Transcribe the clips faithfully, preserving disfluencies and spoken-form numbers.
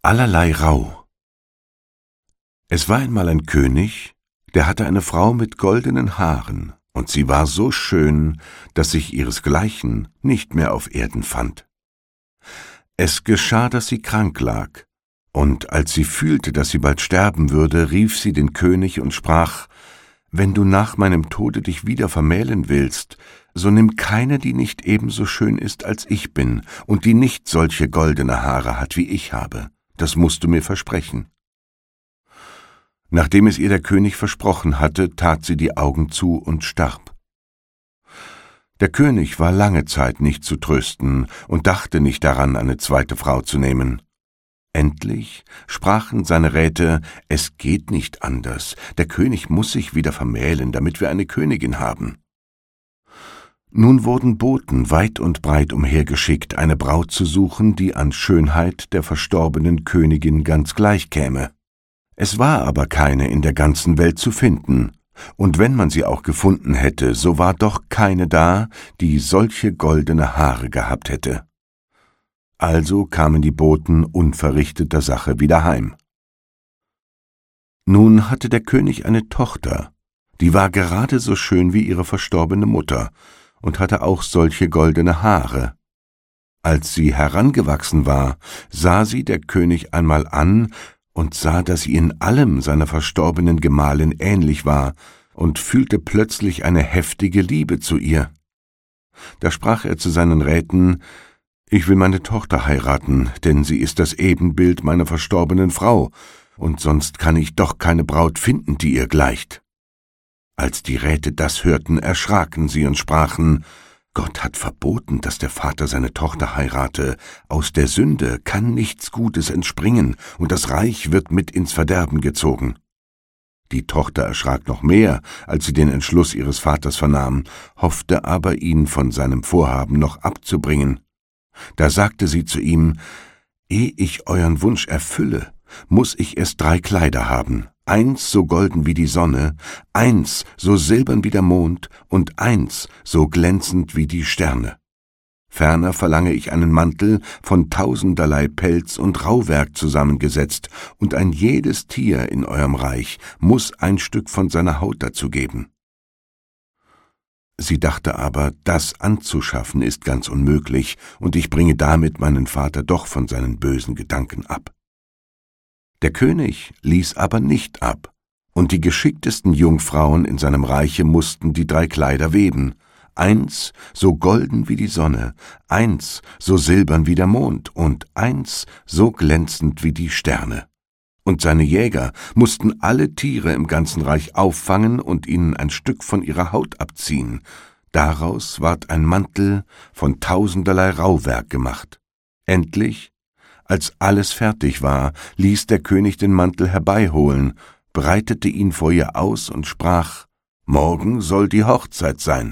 Allerlei Rau. Es war einmal ein König, der hatte eine Frau mit goldenen Haaren, und sie war so schön, dass sich ihresgleichen nicht mehr auf Erden fand. Es geschah, dass sie krank lag, und als sie fühlte, dass sie bald sterben würde, rief sie den König und sprach: »Wenn du nach meinem Tode dich wieder vermählen willst, so nimm keine, die nicht ebenso schön ist als ich bin und die nicht solche goldene Haare hat, wie ich habe. Das musst du mir versprechen.« Nachdem es ihr der König versprochen hatte, tat sie die Augen zu und starb. Der König war lange Zeit nicht zu trösten und dachte nicht daran, eine zweite Frau zu nehmen. Endlich sprachen seine Räte: »Es geht nicht anders, der König muss sich wieder vermählen, damit wir eine Königin haben.« Nun wurden Boten weit und breit umhergeschickt, eine Braut zu suchen, die an Schönheit der verstorbenen Königin ganz gleich käme. Es war aber keine in der ganzen Welt zu finden, und wenn man sie auch gefunden hätte, so war doch keine da, die solche goldene Haare gehabt hätte. Also kamen die Boten unverrichteter Sache wieder heim. Nun hatte der König eine Tochter, die war gerade so schön wie ihre verstorbene Mutter und hatte auch solche goldene Haare. Als sie herangewachsen war, sah sie der König einmal an und sah, dass sie in allem seiner verstorbenen Gemahlin ähnlich war, und fühlte plötzlich eine heftige Liebe zu ihr. Da sprach er zu seinen Räten: »Ich will meine Tochter heiraten, denn sie ist das Ebenbild meiner verstorbenen Frau, und sonst kann ich doch keine Braut finden, die ihr gleicht.« Als die Räte das hörten, erschraken sie und sprachen: »Gott hat verboten, dass der Vater seine Tochter heirate. Aus der Sünde kann nichts Gutes entspringen, und das Reich wird mit ins Verderben gezogen.« Die Tochter erschrak noch mehr, als sie den Entschluss ihres Vaters vernahm, hoffte aber, ihn von seinem Vorhaben noch abzubringen. Da sagte sie zu ihm: »Ehe ich euren Wunsch erfülle, muß ich erst drei Kleider haben, eins so golden wie die Sonne, eins so silbern wie der Mond und eins so glänzend wie die Sterne. Ferner verlange ich einen Mantel von tausenderlei Pelz und Rauwerk zusammengesetzt, und ein jedes Tier in eurem Reich muß ein Stück von seiner Haut dazu geben.« Sie dachte aber, das anzuschaffen ist ganz unmöglich, und ich bringe damit meinen Vater doch von seinen bösen Gedanken ab. Der König ließ aber nicht ab, und die geschicktesten Jungfrauen in seinem Reiche mussten die drei Kleider weben, eins so golden wie die Sonne, eins so silbern wie der Mond und eins so glänzend wie die Sterne. Und seine Jäger mussten alle Tiere im ganzen Reich auffangen und ihnen ein Stück von ihrer Haut abziehen. Daraus ward ein Mantel von tausenderlei Rauwerk gemacht. Endlich, als alles fertig war, ließ der König den Mantel herbeiholen, breitete ihn vor ihr aus und sprach: »Morgen soll die Hochzeit sein.«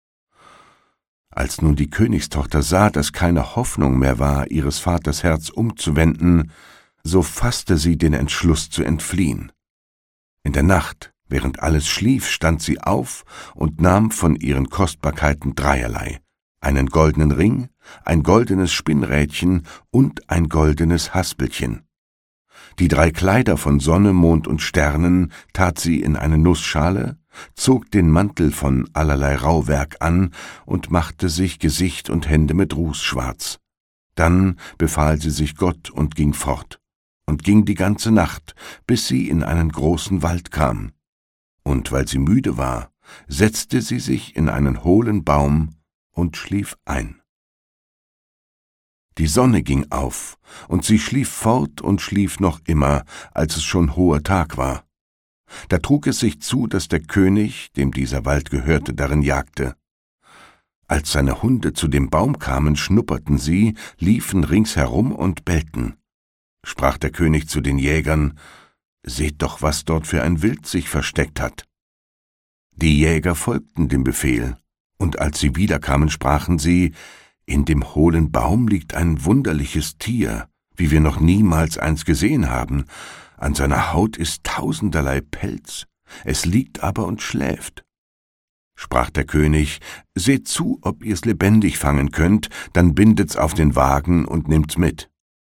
Als nun die Königstochter sah, dass keine Hoffnung mehr war, ihres Vaters Herz umzuwenden, so fasste sie den Entschluss zu entfliehen. In der Nacht, während alles schlief, stand sie auf und nahm von ihren Kostbarkeiten dreierlei: einen goldenen Ring, ein goldenes Spinnrädchen und ein goldenes Haspelchen. Die drei Kleider von Sonne, Mond und Sternen tat sie in eine Nussschale, zog den Mantel von allerlei Rauwerk an und machte sich Gesicht und Hände mit Ruß schwarz. Dann befahl sie sich Gott und ging fort und ging die ganze Nacht, bis sie in einen großen Wald kam. Und weil sie müde war, setzte sie sich in einen hohlen Baum und schlief ein. Die Sonne ging auf, und sie schlief fort und schlief noch immer, als es schon hoher Tag war. Da trug es sich zu, dass der König, dem dieser Wald gehörte, darin jagte. Als seine Hunde zu dem Baum kamen, schnupperten sie, liefen ringsherum und bellten. Sprach der König zu den Jägern: »Seht doch, was dort für ein Wild sich versteckt hat.« Die Jäger folgten dem Befehl, und als sie wiederkamen, sprachen sie: »In dem hohlen Baum liegt ein wunderliches Tier, wie wir noch niemals eins gesehen haben. An seiner Haut ist tausenderlei Pelz, es liegt aber und schläft.« Sprach der König: »Seht zu, ob ihr's lebendig fangen könnt, dann bindet's auf den Wagen und nimmt's mit.«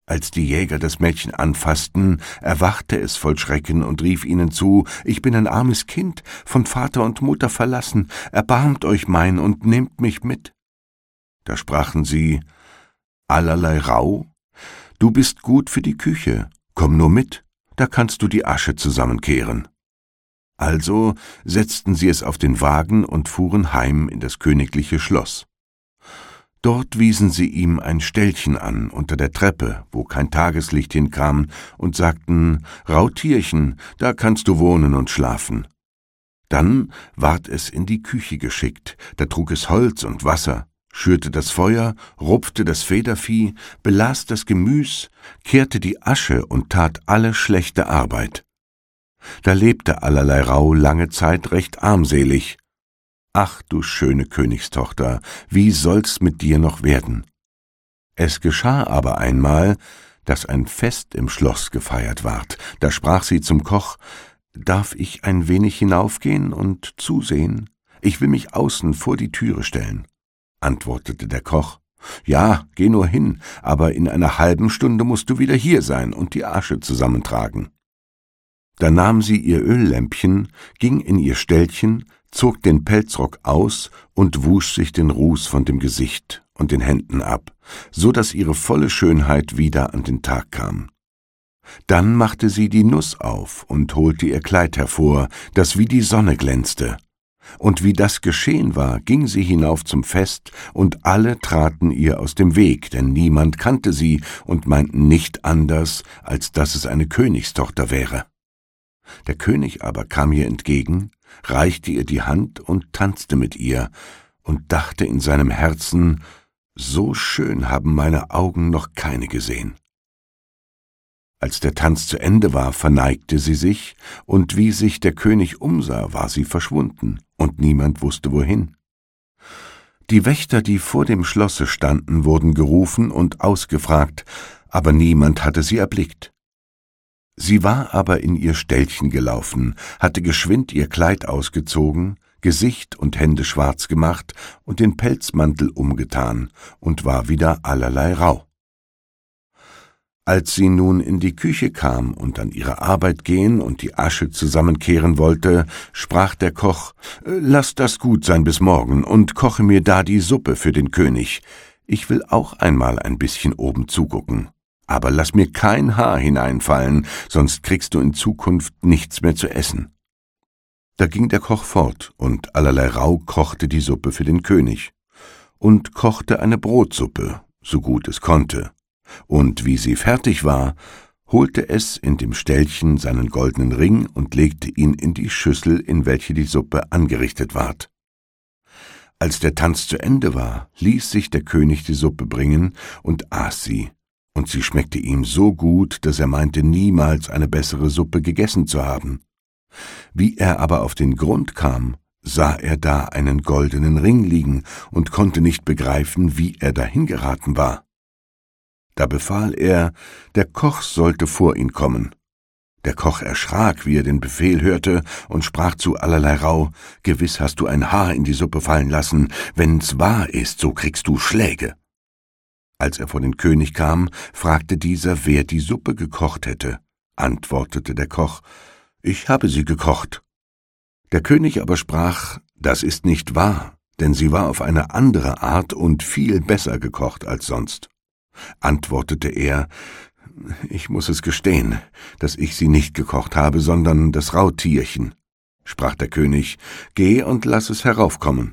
Als die Jäger das Mädchen anfassten, erwachte es voll Schrecken und rief ihnen zu: »Ich bin ein armes Kind, von Vater und Mutter verlassen. Erbarmt euch mein und nehmt mich mit.« Da sprachen sie: »Allerlei Rau, du bist gut für die Küche, komm nur mit, da kannst du die Asche zusammenkehren.« Also setzten sie es auf den Wagen und fuhren heim in das königliche Schloss. Dort wiesen sie ihm ein Ställchen an unter der Treppe, wo kein Tageslicht hinkam, und sagten: »Rautierchen, da kannst du wohnen und schlafen.« Dann ward es in die Küche geschickt, da trug es Holz und Wasser, schürte das Feuer, rupfte das Federvieh, belas das Gemüs, kehrte die Asche und tat alle schlechte Arbeit. Da lebte Allerlei Rau lange Zeit recht armselig. Ach, du schöne Königstochter, wie soll's mit dir noch werden? Es geschah aber einmal, dass ein Fest im Schloss gefeiert ward. Da sprach sie zum Koch: »Darf ich ein wenig hinaufgehen und zusehen? Ich will mich außen vor die Türe stellen.« Antwortete der Koch: »Ja, geh nur hin, aber in einer halben Stunde musst du wieder hier sein und die Asche zusammentragen.« Da nahm sie ihr Öllämpchen, ging in ihr Ställchen, zog den Pelzrock aus und wusch sich den Ruß von dem Gesicht und den Händen ab, so daß ihre volle Schönheit wieder an den Tag kam. Dann machte sie die Nuss auf und holte ihr Kleid hervor, das wie die Sonne glänzte. Und wie das geschehen war, ging sie hinauf zum Fest, und alle traten ihr aus dem Weg, denn niemand kannte sie und meinten nicht anders, als dass es eine Königstochter wäre. Der König aber kam ihr entgegen, reichte ihr die Hand und tanzte mit ihr und dachte in seinem Herzen: »So schön haben meine Augen noch keine gesehen.« Als der Tanz zu Ende war, verneigte sie sich, und wie sich der König umsah, war sie verschwunden, und niemand wusste wohin. Die Wächter, die vor dem Schlosse standen, wurden gerufen und ausgefragt, aber niemand hatte sie erblickt. Sie war aber in ihr Ställchen gelaufen, hatte geschwind ihr Kleid ausgezogen, Gesicht und Hände schwarz gemacht und den Pelzmantel umgetan und war wieder allerlei Rau. Als sie nun in die Küche kam und an ihre Arbeit gehen und die Asche zusammenkehren wollte, sprach der Koch: »Lass das gut sein bis morgen und koche mir da die Suppe für den König. Ich will auch einmal ein bisschen oben zugucken. Aber lass mir kein Haar hineinfallen, sonst kriegst du in Zukunft nichts mehr zu essen.« Da ging der Koch fort, und Allerlei Rau kochte die Suppe für den König und kochte eine Brotsuppe, so gut es konnte. Und wie sie fertig war, holte es in dem Ställchen seinen goldenen Ring und legte ihn in die Schüssel, in welche die Suppe angerichtet ward. Als der Tanz zu Ende war, ließ sich der König die Suppe bringen und aß sie, und sie schmeckte ihm so gut, dass er meinte, niemals eine bessere Suppe gegessen zu haben. Wie er aber auf den Grund kam, sah er da einen goldenen Ring liegen und konnte nicht begreifen, wie er dahin geraten war. Da befahl er, der Koch sollte vor ihn kommen. Der Koch erschrak, wie er den Befehl hörte, und sprach zu Allerlei Rau: »Gewiss hast du ein Haar in die Suppe fallen lassen. Wenn's wahr ist, so kriegst du Schläge.« Als er vor den König kam, fragte dieser, wer die Suppe gekocht hätte. Antwortete der Koch: »Ich habe sie gekocht.« Der König aber sprach: »Das ist nicht wahr, denn sie war auf eine andere Art und viel besser gekocht als sonst.« Antwortete er: »Ich muß es gestehen, dass ich sie nicht gekocht habe, sondern das Rautierchen.« Sprach der König: »Geh und lass es heraufkommen.«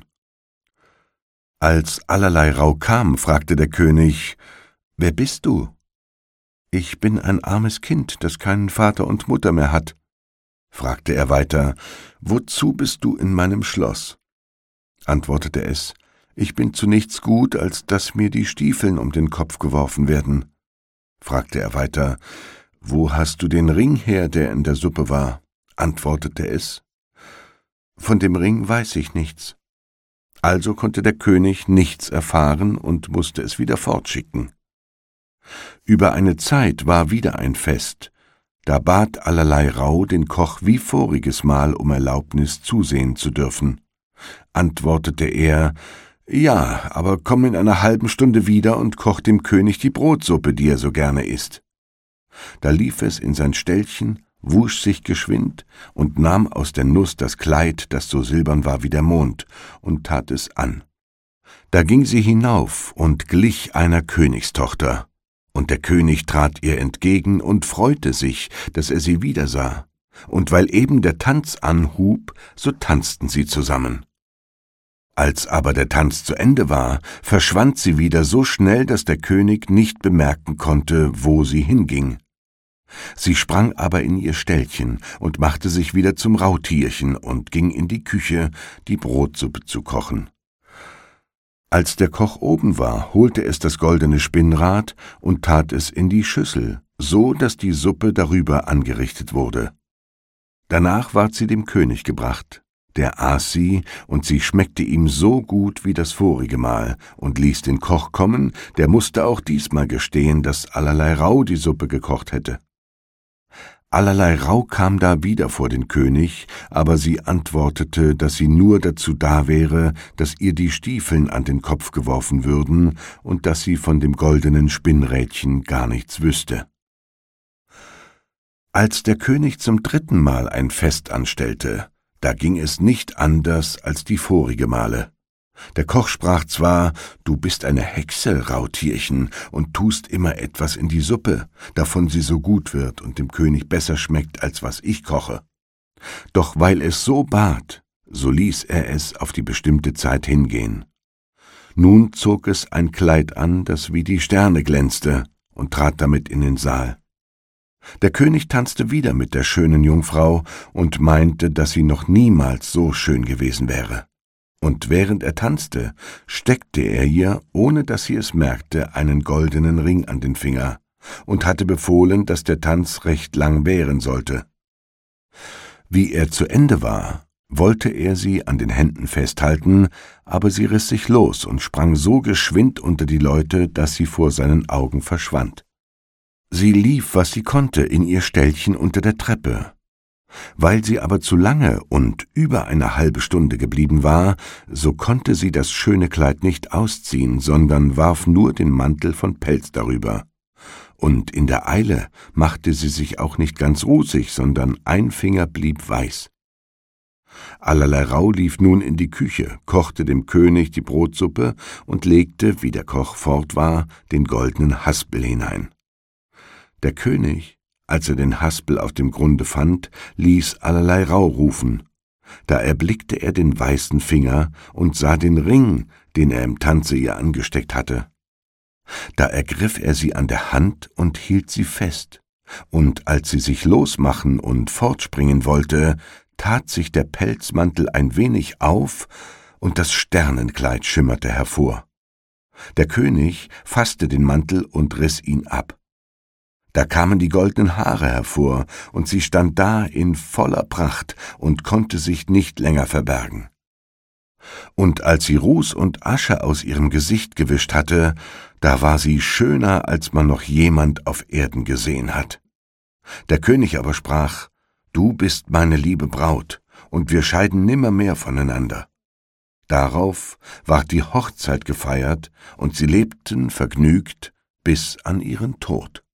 Als Allerlei Rau kam, fragte der König: »Wer bist du?« »Ich bin ein armes Kind, das keinen Vater und Mutter mehr hat.« Fragte er weiter: »Wozu bist du in meinem Schloss?« Antwortete es: »Ich bin zu nichts gut, als dass mir die Stiefeln um den Kopf geworfen werden.« Fragte er weiter: »Wo hast du den Ring her, der in der Suppe war?« Antwortete es: »Von dem Ring weiß ich nichts.« Also konnte der König nichts erfahren und musste es wieder fortschicken. Über eine Zeit war wieder ein Fest. Da bat Allerlei Rau den Koch wie voriges Mal um Erlaubnis, zusehen zu dürfen. Antwortete er: »Ja, aber komm in einer halben Stunde wieder und koch dem König die Brotsuppe, die er so gerne isst.« Da lief es in sein Ställchen, wusch sich geschwind und nahm aus der Nuss das Kleid, das so silbern war wie der Mond, und tat es an. Da ging sie hinauf und glich einer Königstochter, und der König trat ihr entgegen und freute sich, dass er sie wiedersah, und weil eben der Tanz anhub, so tanzten sie zusammen. Als aber der Tanz zu Ende war, verschwand sie wieder so schnell, dass der König nicht bemerken konnte, wo sie hinging. Sie sprang aber in ihr Ställchen und machte sich wieder zum Rautierchen und ging in die Küche, die Brotsuppe zu kochen. Als der Koch oben war, holte es das goldene Spinnrad und tat es in die Schüssel, so dass die Suppe darüber angerichtet wurde. Danach ward sie dem König gebracht. Der aß sie, und sie schmeckte ihm so gut wie das vorige Mal, und ließ den Koch kommen, der mußte auch diesmal gestehen, dass allerlei Rau die Suppe gekocht hätte. Allerlei Rau kam da wieder vor den König, aber sie antwortete, dass sie nur dazu da wäre, dass ihr die Stiefeln an den Kopf geworfen würden und dass sie von dem goldenen Spinnrädchen gar nichts wüsste. Als der König zum dritten Mal ein Fest anstellte, da ging es nicht anders als die vorige Male. Der Koch sprach zwar, »Du bist eine Hexe, Rautierchen, und tust immer etwas in die Suppe, davon sie so gut wird und dem König besser schmeckt, als was ich koche.« Doch weil es so bat, so ließ er es auf die bestimmte Zeit hingehen. Nun zog es ein Kleid an, das wie die Sterne glänzte, und trat damit in den Saal. Der König tanzte wieder mit der schönen Jungfrau und meinte, dass sie noch niemals so schön gewesen wäre. Und während er tanzte, steckte er ihr, ohne dass sie es merkte, einen goldenen Ring an den Finger und hatte befohlen, dass der Tanz recht lang währen sollte. Wie er zu Ende war, wollte er sie an den Händen festhalten, aber sie riss sich los und sprang so geschwind unter die Leute, dass sie vor seinen Augen verschwand. Sie lief, was sie konnte, in ihr Ställchen unter der Treppe. Weil sie aber zu lange und über eine halbe Stunde geblieben war, so konnte sie das schöne Kleid nicht ausziehen, sondern warf nur den Mantel von Pelz darüber. Und in der Eile machte sie sich auch nicht ganz rußig, sondern ein Finger blieb weiß. Allerlei Rau lief nun in die Küche, kochte dem König die Brotsuppe und legte, wie der Koch fort war, den goldenen Haspel hinein. Der König, als er den Haspel auf dem Grunde fand, ließ allerlei Rau rufen. Da erblickte er den weißen Finger und sah den Ring, den er im Tanze ihr angesteckt hatte. Da ergriff er sie an der Hand und hielt sie fest, und als sie sich losmachen und fortspringen wollte, tat sich der Pelzmantel ein wenig auf, und das Sternenkleid schimmerte hervor. Der König faßte den Mantel und riss ihn ab. Da kamen die goldenen Haare hervor, und sie stand da in voller Pracht und konnte sich nicht länger verbergen. Und als sie Ruß und Asche aus ihrem Gesicht gewischt hatte, da war sie schöner, als man noch jemand auf Erden gesehen hat. Der König aber sprach, »Du bist meine liebe Braut, und wir scheiden nimmermehr voneinander.« Darauf ward die Hochzeit gefeiert, und sie lebten vergnügt bis an ihren Tod.